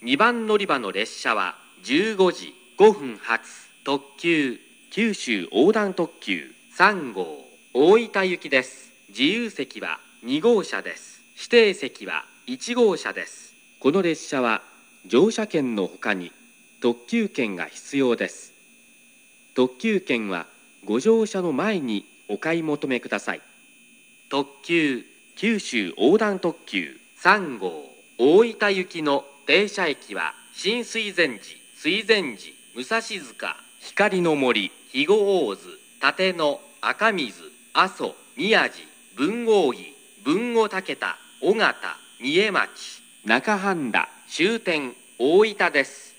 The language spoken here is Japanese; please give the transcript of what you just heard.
2番乗り場の列車は15時5分発特急九州横断特急3号大分行きです。自由席は2号車です。指定席は1号車です。この列車は乗車券のほかに特急券が必要です。特急券はご乗車の前にお買い求めください。特急九州横断特急3号大分行きの停車駅は新水前寺、水前寺、武蔵塚、光の森、肥後大津、立野、赤水、阿蘇、宮地、豊後木、豊後竹田、尾形、三重町、中半田、終点大分です。